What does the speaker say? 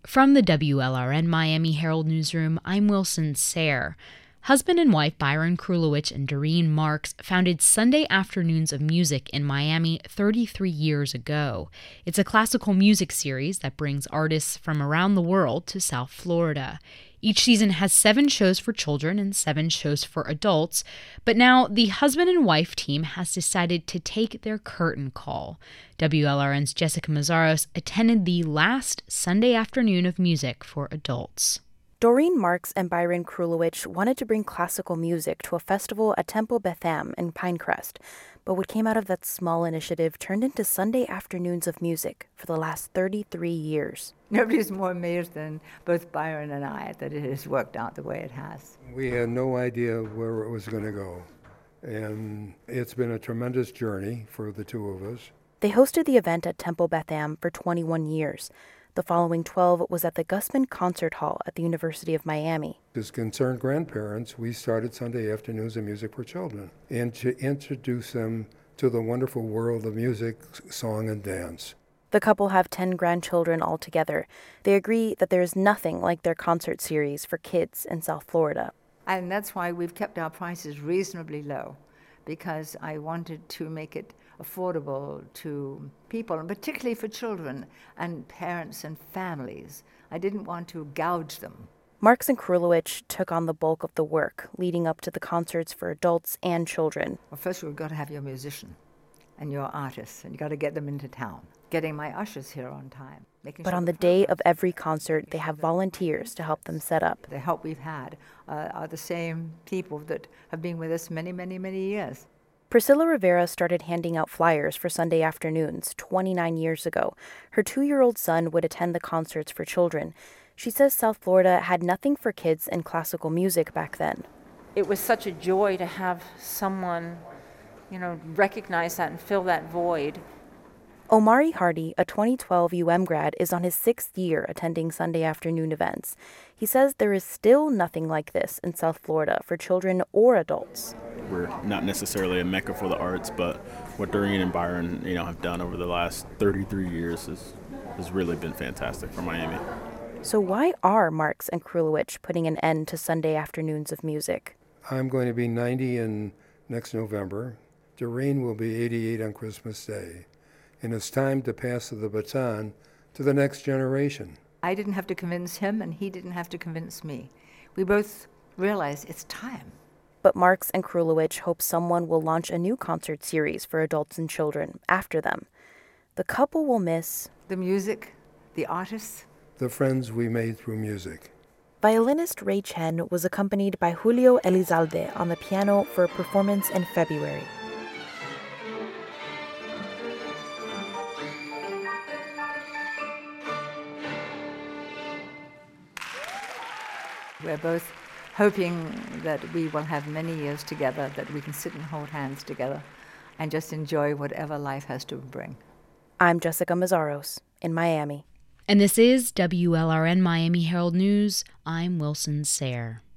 From the WLRN Miami Herald Newsroom, I'm Wilson Sayre. Husband and wife Byron Krulowich and Doreen Marks founded Sunday Afternoons of Music in Miami 33 years ago. It's a classical music series that brings artists from around the world to South Florida. Each season has 7 shows for children and 7 shows for adults, but now the husband and wife team has decided to take their curtain call. WLRN's Jessica Mazzaros attended the last Sunday Afternoon of Music for adults. Doreen Marks and Byron Krulowich wanted to bring classical music to a festival at Temple Beth Am in Pinecrest, but what came out of that small initiative turned into Sunday Afternoons of Music for the last 33 years. Nobody's more amazed than both Byron and I that it has worked out the way it has. We had no idea where it was going to go, and it's been a tremendous journey for the two of us. They hosted the event at Temple Beth Am for 21 years. The following 12 was at the Gusman Concert Hall at the University of Miami. As concerned grandparents, we started Sunday Afternoons of Music for Children and to introduce them to the wonderful world of music, song, and dance. The couple have 10 grandchildren altogether. They agree that there is nothing like their concert series for kids in South Florida. And that's why we've kept our prices reasonably low, because I wanted to make it affordable to people, and particularly for children and parents and families. I didn't want to gouge them. Marks and Krulowich took on the bulk of the work, leading up to the concerts for adults and children. Well, first you've got to have your musician and your artists, and you've got to get them into town. Getting my ushers here on time. But on the day of every concert, they have volunteers to help them set up. The help we've had are the same people that have been with us many, many, many years. Priscilla Rivera started handing out flyers for Sunday Afternoons 29 years ago. Her 2-year-old son would attend the concerts for children. She says South Florida had nothing for kids in classical music back then. It was such a joy to have someone, recognize that and fill that void. Omari Hardy, a 2012 UM grad, is on his 6th year attending Sunday afternoon events. He says there is still nothing like this in South Florida for children or adults. We're not necessarily a mecca for the arts, but what Doreen and Byron, have done over the last 33 years has really been fantastic for Miami. So why are Marks and Krulowich putting an end to Sunday Afternoons of Music? I'm going to be 90 next November. Doreen will be 88 on Christmas Day. And it's time to pass the baton to the next generation. I didn't have to convince him, and he didn't have to convince me. We both realized it's time. But Marks and Krulowich hope someone will launch a new concert series for adults and children after them. The couple will miss the music, the artists, the friends we made through music. Violinist Ray Chen was accompanied by Julio Elizalde on the piano for a performance in February. We're both hoping that we will have many years together, that we can sit and hold hands together and just enjoy whatever life has to bring. I'm Jessica Mazzaros in Miami. And this is WLRN Miami Herald News. I'm Wilson Sayre.